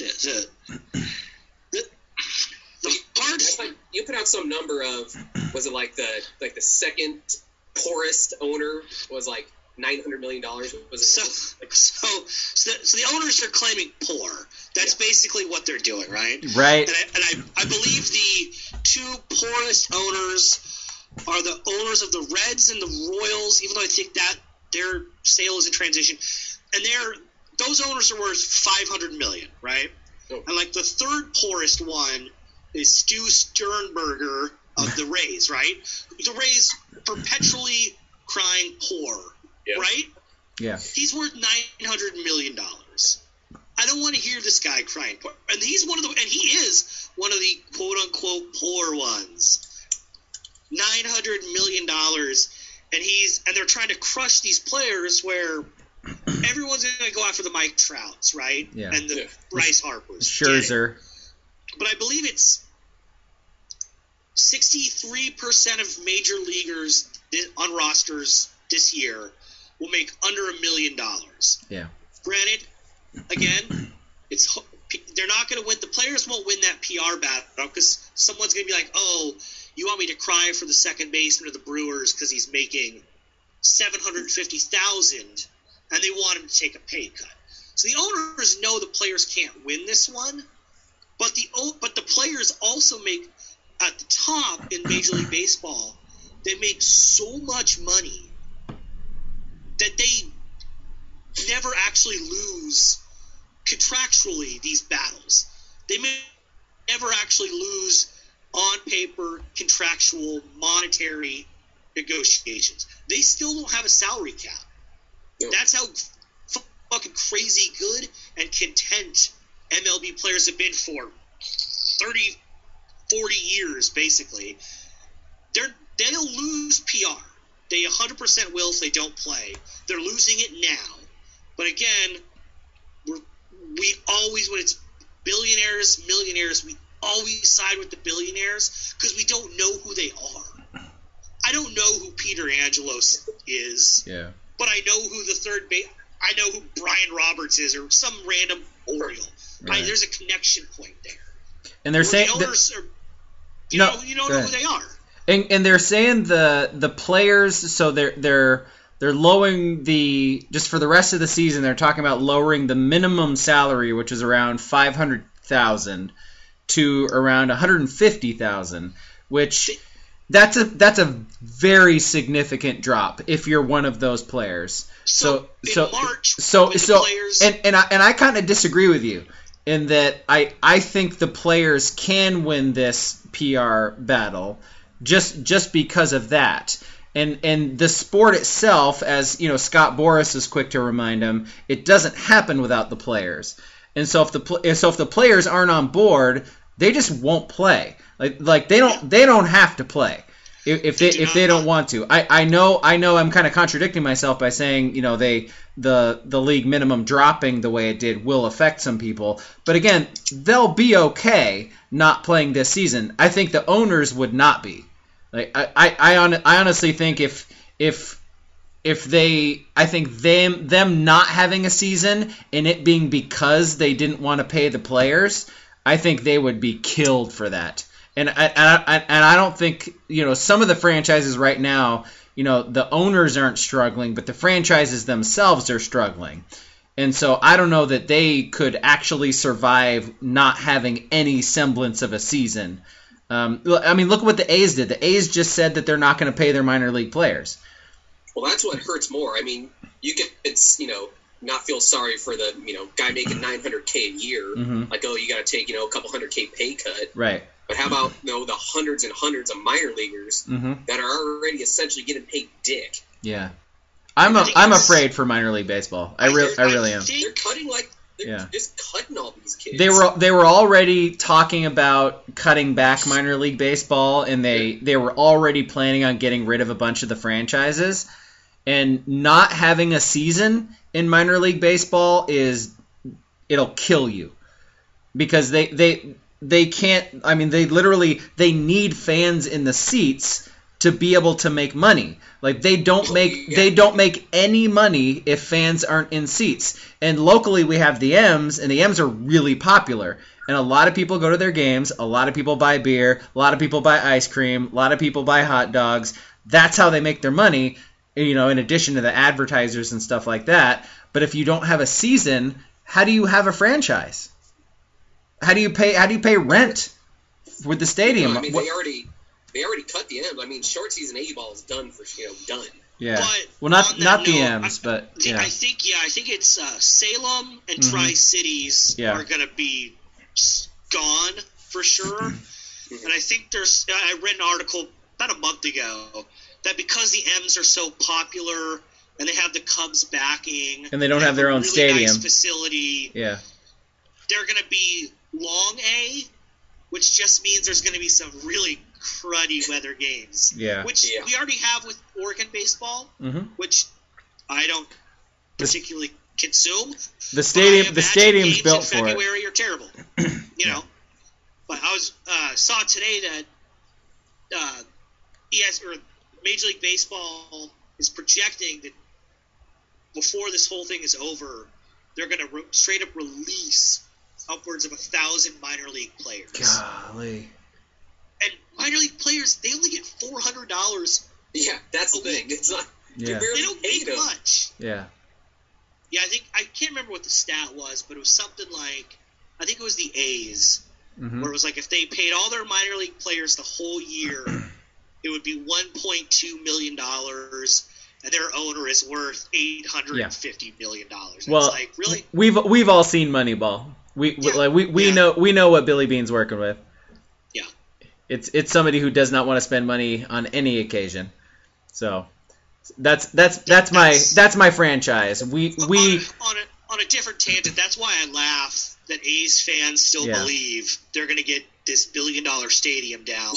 The parts. You put out some number of, was it like the second poorest owner was like $900 million? Was it So the owners are claiming poor. That's basically what they're doing, right? Right. And I believe the two poorest owners are the owners of the Reds and the Royals, even though I think that their sale is in transition. And those owners are worth $500 million, right? Oh. And like the third poorest one is Stu Sternberger of the Rays, right? The Rays perpetually crying poor, right? Yeah. He's worth $900 million. I don't want to hear this guy crying poor. And he is one of the quote unquote poor ones. $900 million, and they're trying to crush these players where everyone's going to go after the Mike Trouts, right? Yeah. And the Bryce Harpers. Scherzer. But I believe it's 63% of major leaguers on rosters this year will make under $1 million. Yeah. Granted, again, they're not going to win. The players won't win that PR battle because someone's going to be like, oh, you want me to cry for the second baseman of the Brewers because he's making $750,000, and they want him to take a pay cut. So the owners know the players can't win this one, but the players also make at the top in Major League Baseball. They make so much money that they never actually lose contractually these battles. They may never actually lose on paper, contractual, monetary negotiations. They still don't have a salary cap. No. That's how fucking crazy good and content MLB players have been for 30, 40 years, basically. They'll lose PR. They 100% will if they don't play. They're losing it now. But again, we always, when it's billionaires, millionaires, we always side with the billionaires because we don't know who they are. I don't know who Peter Angelos is, Yeah. but I know who the third base. I know who Brian Roberts is, or some random Oriole. Right. There's a connection point there. And they're saying the owners are, you No, don't go know ahead. who they are. and they're saying the players, so they're lowering the, just for the rest of the season, they're talking about lowering the minimum salary, which is around $500,000 to around $150,000, which that's a very significant drop if you're one of those players. So in March, so when the so players, and I kind of disagree with you in that I think the players can win this PR battle just because of that. And the sport itself, as you know, Scott Boras is quick to remind him, it doesn't happen without the players. And so if the players aren't on board, they just won't play. Like they don't have to play if they don't want to. I know I'm kind of contradicting myself by saying, you know, the league minimum dropping the way it did will affect some people, but again, they'll be okay not playing this season. I think the owners would not be. Like I honestly think if they, I think them not having a season and it being because they didn't want to pay the players, I think they would be killed for that. And I don't think, you know, some of the franchises right now, you know, the owners aren't struggling, but the franchises themselves are struggling. And so I don't know that they could actually survive not having any semblance of a season. I mean, look at what the A's did. The A's just said that they're not going to pay their minor league players. Well, that's what hurts more. I mean, you could, you know, not feel sorry for the, you know, guy making $900K a year. Mm-hmm. Like, oh, you got to take, you know, a couple $100K pay cut. Right. But how about, you know, the hundreds and hundreds of minor leaguers that are already essentially getting paid dick? Yeah. I'm afraid for minor league baseball. I really am. They're cutting they're just cutting all these kids. They were already talking about cutting back minor league baseball, and they were already planning on getting rid of a bunch of the franchises. And not having a season in minor league baseball it'll kill you, because they can't. I mean, they need fans in the seats to be able to make money. Like they don't make any money if fans aren't in seats. And locally we have the M's, and the M's are really popular. And a lot of people go to their games, a lot of people buy beer, a lot of people buy ice cream, a lot of people buy hot dogs. That's how they make their money, you know, in addition to the advertisers and stuff like that. But if you don't have a season, how do you have a franchise? How do you pay rent with the stadium? No, I mean, they already cut the M's. I mean, short season A-ball is done for, you know, done. Yeah. But well, not the M's, but yeah. I think it's Salem and Tri-Cities are going to be gone for sure. And I think I read an article about a month ago that because the M's are so popular and they have the Cubs backing, and they don't have their own really stadium, nice facility, yeah, they're going to be long A, which just means there's going to be some really cruddy weather games. Yeah. Which we already have with Oregon baseball, which I don't particularly consume. The stadium's built in for it. February are terrible. You know. But I was saw today that Major League Baseball is projecting that before this whole thing is over, they're going to straight up release upwards of 1,000 minor league players. Golly. And minor league players, they only get $400. Yeah, that's the thing. It's not. Yeah. They don't make much. Yeah. Yeah, I can't remember what the stat was, but it was something like, I think it was the A's, where it was like if they paid all their minor league players the whole year, it would be $1.2 million, and their owner is worth $850 million. Well, it's like, really? We've all seen Moneyball. We know what Billy Bean's working with. Yeah. It's somebody who does not want to spend money on any occasion. So that's my franchise. We on a different tangent. That's why I laugh that A's fans still believe they're going to get this $1 billion stadium down.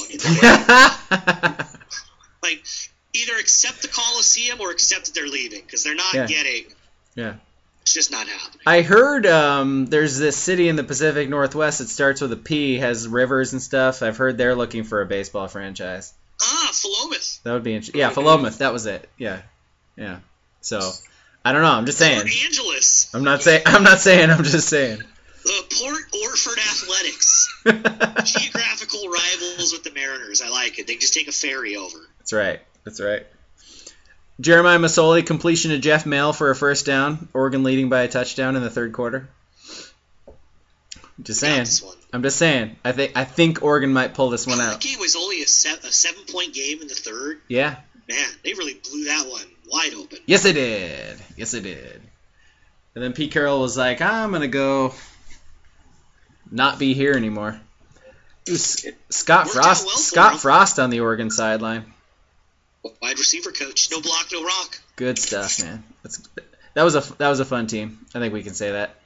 Like either accept the Coliseum or accept that they're leaving, because they're not getting. Yeah. It's just not happening. I heard there's this city in the Pacific Northwest that starts with a P, has rivers and stuff. I've heard they're looking for a baseball franchise. Philomath. That would be interesting. Yeah, Philomath. That was it. Yeah. So, I don't know. I'm just saying. Port Angeles. I'm not saying. I'm just saying. Port Orford Athletics. Geographical rivals with the Mariners. I like it. They just take a ferry over. That's right. Jeremiah Masoli, completion to Jeff Mail for a first down. Oregon leading by a touchdown in the third quarter. I'm just saying. I think Oregon might pull this one That out. game was only a 7-point game in the third. Yeah. Man, they really blew that one wide open. Yes, they did. And then Pete Carroll was like, I'm going to go not be here anymore. It was Scott Frost on the Oregon sideline. Wide receiver coach. No block, no rock. Good stuff, man. That was a fun team. I think we can say that.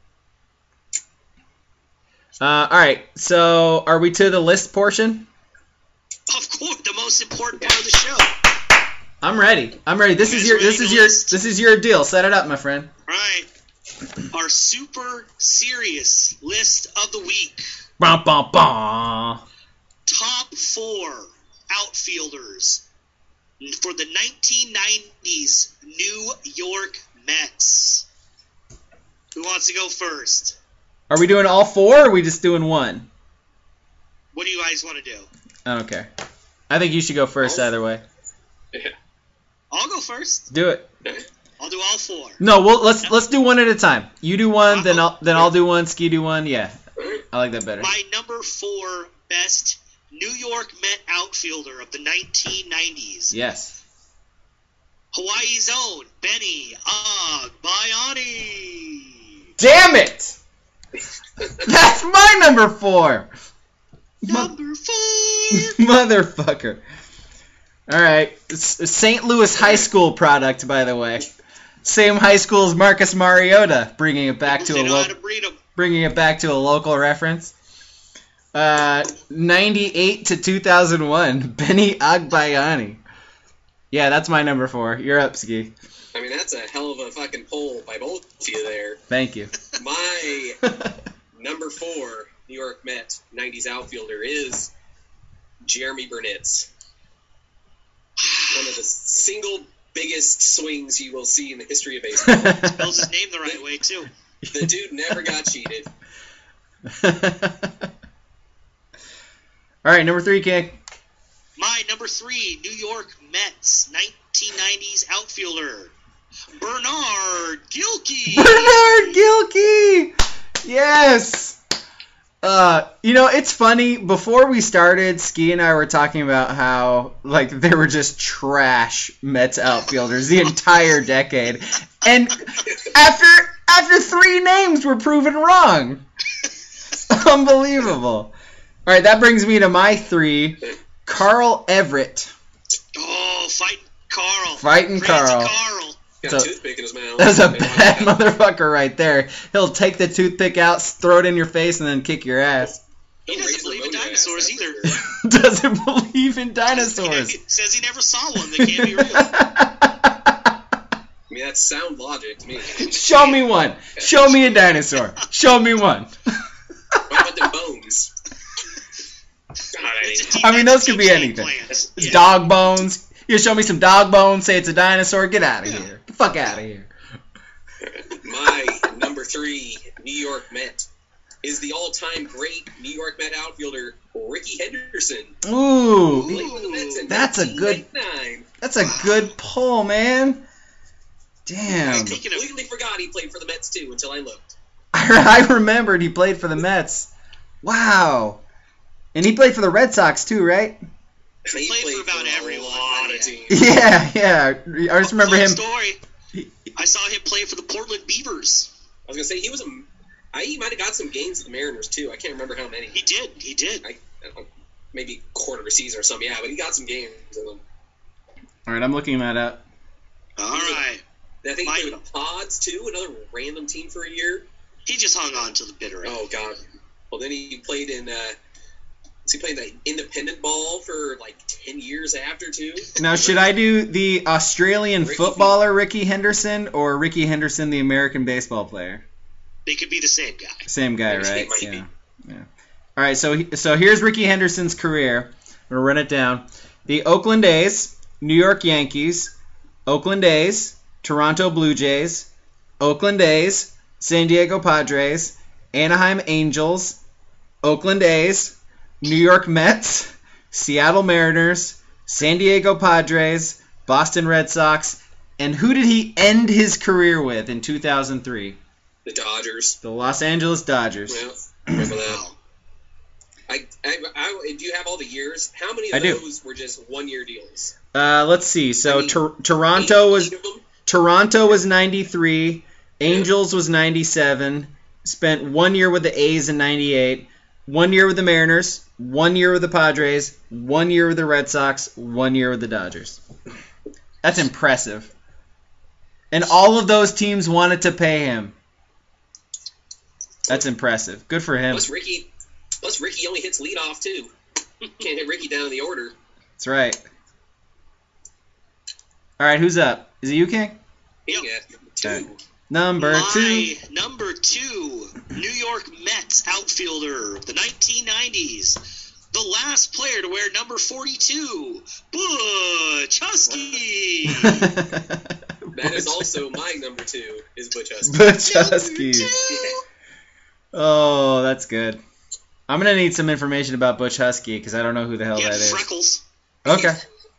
All right, so are we to the list portion? Of course, the most important part of the show. I'm ready. This is your deal. Set it up, my friend. All right. Our super serious list of the week. Bum, bum, bum. Top 4 outfielders for the 1990s New York Mets. Who wants to go first? Are we doing all 4 or are we just doing one? What do you guys want to do? I don't care. I think you should go first either way. Yeah. I'll go first. Do it. I'll do all 4. No, let's do one at a time. You do one, then I'll do one. Ski do one. Yeah, I like that better. My number 4 best New York Met outfielder of the 1990s. Yes. Hawaii's own Benny Agbayani. Damn it! That's my number 4. Number 4. Motherfucker. All right, it's a St. Louis High School product, by the way. Same high school as Marcus Mariota, bringing it back to a local reference. 98 to 2001, Benny Agbayani. Yeah, that's my number 4. You're up, Ski. I mean, that's a hell of a fucking poll by both of you there. Thank you. My number 4 New York Met 90s outfielder is Jeremy Burnitz. One of the single biggest swings you will see in the history of baseball. Spells his name the right way, too. The dude never got cheated. All right, number 3, King. My number 3 New York Mets 1990s outfielder, Bernard Gilkey. Bernard Gilkey! Yes! It's funny. Before we started, Ski and I were talking about how, they were just trash Mets outfielders the entire decade. And after 3 names were proven wrong. Unbelievable. All right, that brings me to my 3. Carl Everett. Oh, Carl. Fighting Carl. Got a toothpick in his mouth. That's a bad motherfucker right there. He'll take the toothpick out, throw it in your face, and then kick your ass. He doesn't believe in dinosaurs either. Doesn't believe in dinosaurs. He says he never saw one. They can't be real. I mean, that's sound logic to me. Show me one. Show me a dinosaur. Show me one. What about the bones? I mean, those could be anything. It's dog bones. You show me some dog bones, say it's a dinosaur, get out of here. Get the fuck out of here. My number 3 New York Met is the all-time great New York Met outfielder, Ricky Henderson. Ooh, That's a good pull, man. Damn. I completely forgot he played for the Mets, too, until I looked. I remembered he played for the Mets. Wow. And he played for the Red Sox, too, right? He played for about everyone. Yeah. I just remember him. Story. I saw him play for the Portland Beavers. I was going to say, he might have got some games with the Mariners, too. I can't remember how many. He did. I don't know, maybe quarter of a season or something. Yeah, but he got some games with them. All right, I'm looking that up. All right. I think he played with the Pods, too, another random team for a year. He just hung on to the bitter end. Oh, God. Well, then he played in... he played the independent ball for 10 years after, too. Now, should I do the Australian footballer Ricky Henderson or Ricky Henderson, the American baseball player? They could be the same guy. Same guy, right? Yeah. All right, so here's Ricky Henderson's career. I'm going to run it down. The Oakland A's, New York Yankees, Oakland A's, Toronto Blue Jays, Oakland A's, San Diego Padres, Anaheim Angels, Oakland A's, New York Mets, Seattle Mariners, San Diego Padres, Boston Red Sox, and who did he end his career with in 2003? The Dodgers. The Los Angeles Dodgers. Yeah, remember that. Do you have all the years? How many of I do. those were just one-year deals? Let's see. So I mean, Toronto was 8 of them? Toronto was 93, Angels was 97, spent 1 year with the A's in 98, 1 year with the Mariners, 1 year with the Padres, 1 year with the Red Sox, 1 year with the Dodgers. That's impressive. And all of those teams wanted to pay him. That's impressive. Good for him. Plus Ricky only hits leadoff too. Can't hit Ricky down in the order. That's right. All right, who's up? Is it you, King? Yeah, two. Okay. Number two. Number 2, New York Mets outfielder of the 1990s. The last player to wear number 42, Butch Husky. That is also my number 2, is Butch Husky. Butch Husky. Number 2. Oh, that's good. I'm going to need some information about Butch Husky because I don't know who the hell Yeah, that is. freckles. Okay.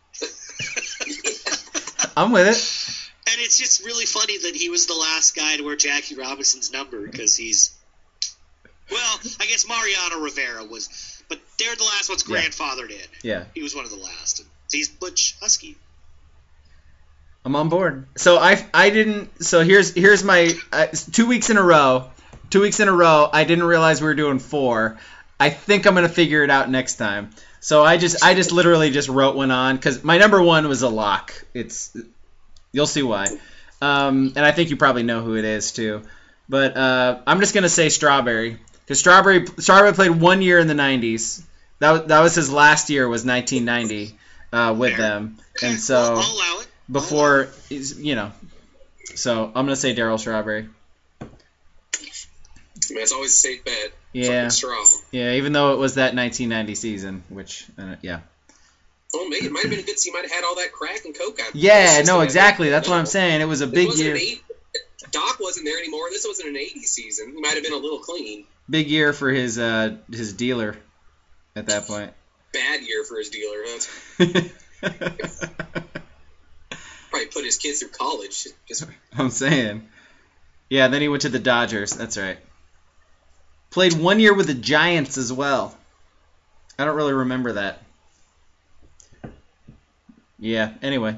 I'm with it. And it's just really funny that he was the last guy to wear Jackie Robinson's number because he's... Well, I guess Mariano Rivera was... But they're the last one's Yeah. grandfather did. Yeah. He was one of the last. And he's Butch Husky. I'm on board. So I didn't. So here's my 2 weeks in a row. 2 weeks in a row. I didn't realize we were doing 4. I think I'm gonna figure it out next time. So I just literally just wrote one on because my number 1 was a lock. You'll see why. And I think you probably know who it is too. But I'm just gonna say Strawberry because Strawberry played 1 year in the 90s. That was his last year was 1990 with them, and so. I'll allow it. Before, so I'm going to say Darryl Strawberry. I mean, it's always a safe bet. Yeah. Fucking straw. Yeah, even though it was that 1990 season, which, yeah. Well, maybe it might have been a good. He might have had all that crack and coke out. Yeah, no, exactly. That's what I'm saying. It was a big year. Doc wasn't there anymore. This wasn't an 80s season. He might have been a little clean. Big year for his dealer at that point. Bad year for his dealer. Probably put his kids through college. Just I'm saying. Yeah, then he went to the Dodgers. That's right. Played 1 year with the Giants as well. I don't really remember that. Yeah, anyway.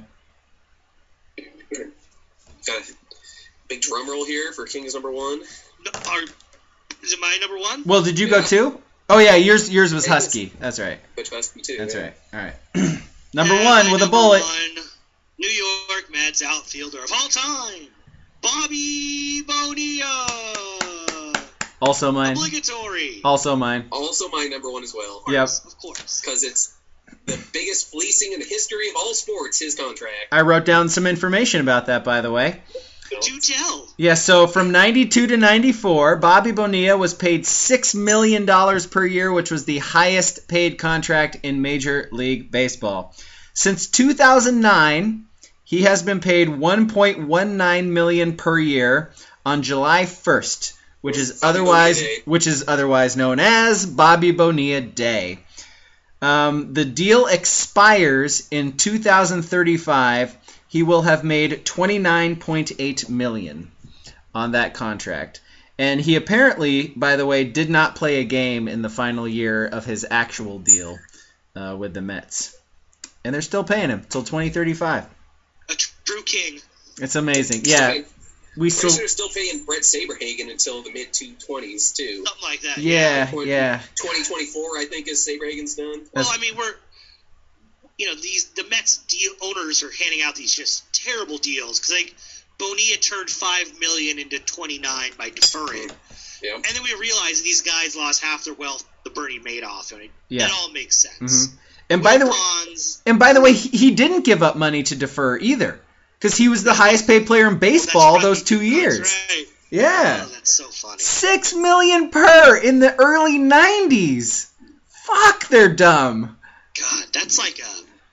got a big drum roll here for King's number 1. Is it my number 1? Well, did you go 2? Oh, yeah, yours was Husky. That's right. Butch Husky, too. That's yeah. right. All right. Number 1 with a bullet. 1, New York Mets outfielder of all time, Bobby Bonilla. Also mine. Obligatory. Also mine. Also my number 1 as well. Yep. Of course. Because it's the biggest fleecing in the history of all sports, his contract. I wrote down some information about that, by the way. Do tell. Yeah, so from 92 to 94, Bobby Bonilla was paid $6 million per year, which was the highest paid contract in Major League Baseball. Since 2009, he has been paid $1.19 million per year on July 1st, which is otherwise known as Bobby Bonilla Day. The deal expires in 2035. He will have made $29.8 million on that contract. And he apparently, by the way, did not play a game in the final year of his actual deal with the Mets. And they're still paying him till 2035. A true king. It's amazing. Yeah. They're still paying Brett Saberhagen until the mid-2020s, too. Something like that. Yeah. 2024, I think, is Saberhagen's done. Well, I mean, the Mets owners are handing out these just terrible deals because Bonilla turned $5 million into $29 by deferring, Yeah. and then we realized these guys lost half their wealth to Bernie Madoff, and Yeah. it all makes sense. Mm-hmm. And by the way, he didn't give up money to defer either, because he was the highest paid player in baseball those 2 years. That's right. Yeah. Oh, that's so funny. $6 million per in the early 90s. Fuck, they're dumb. God, that's like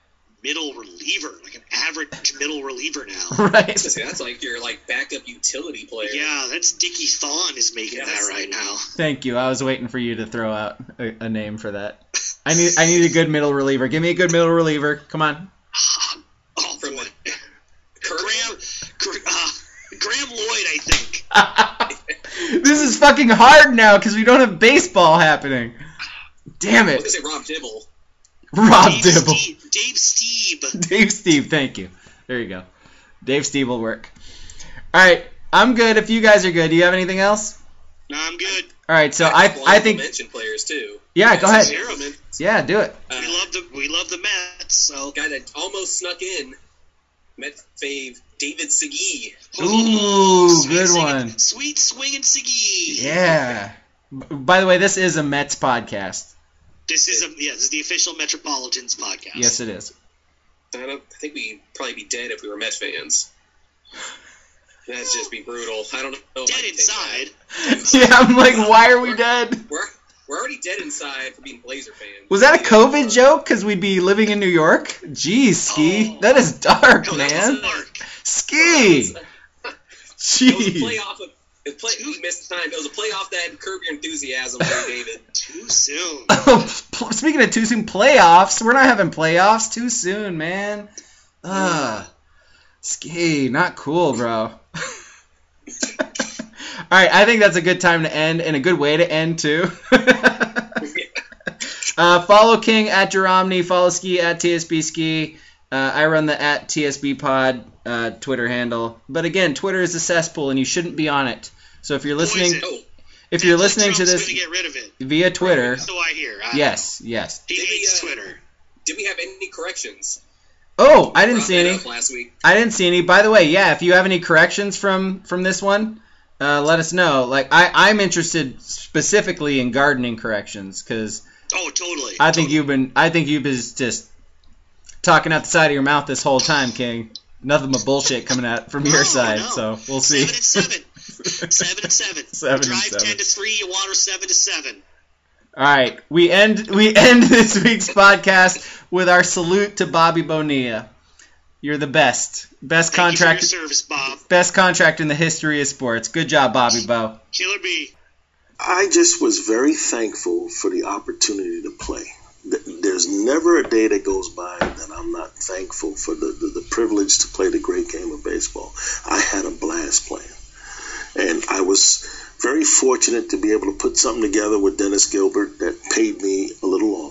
middle reliever, like an average middle reliever now. Right. See, that's like your like backup utility player. Yeah, that's Dickie Thon is making that right now. Thank you. I was waiting for you to throw out a name for that. I need a good middle reliever. Give me a good middle reliever. Come on. Oh, From boy. Kirby. Graham Lloyd, I think. This is fucking hard now because we don't have baseball happening. Damn I it. was gonna say Rob Dibble. Rob Dibble. Dave Steeb. Dave Steve, thank you. There you go. Dave Steve will work. All right, I'm good. If you guys are good, do you have anything else? No, I'm good. All right, so I think mention players too. yeah, go ahead. Zimmerman. Yeah, do it. We love the Mets. So Guy that almost snuck in. Met fave David Segui. Ooh, Sweet good singing- one. Sweet swinging Segui. Yeah. By the way, this is a Mets podcast. This is the official Metropolitans podcast. Yes, it is. I think we'd probably be dead if we were Mets fans. That'd just be brutal. I don't know. if I Dead can take inside. Yeah, I'm like, why are we dead? that. We're already dead inside for being Blazer fans. Was that a COVID joke? Because we'd be living in New York? Jeez, Ski. Oh. That is dark, No, that man. was dark. Ski. It was a Jeez. playoff. We missed time. It was a playoff that had Curb Your Enthusiasm for David. Too soon. Speaking of too soon, playoffs. We're not having playoffs too soon, man. Ski. Not cool, bro. All right, I think that's a good time to end and a good way to end, too. Follow King at Jeromney. Follow Ski at TSB Ski. I run the at TSB Pod Twitter handle. But again, Twitter is a cesspool, and you shouldn't be on it. So if you're listening, Poison. if you're listening to Trump's this gonna get rid of it. via Twitter, So I hear. yes. He Did we, hates Twitter. Did we have any corrections? Oh, I didn't Brought see that any. up last week. I didn't see any. By the way, yeah, if you have any corrections from this one, let us know. Like, I'm interested specifically in gardening corrections because Oh, totally. I think you've been just talking out the side of your mouth this whole time, King. Nothing but bullshit coming out from your side. No. So we'll see. 7-7. 7-7. 7-7. Drive 10-3. You water 7-7. All right, we end this week's podcast with our salute to Bobby Bonilla. You're the best Thank contract, you for your service, Bob. best contract in the history of sports. Good job, Bobby Bo. Killer B. I just was very thankful for the opportunity to play. There's never a day that goes by that I'm not thankful for the privilege to play the great game of baseball. I had a blast playing. And I was very fortunate to be able to put something together with Dennis Gilbert that paid me a little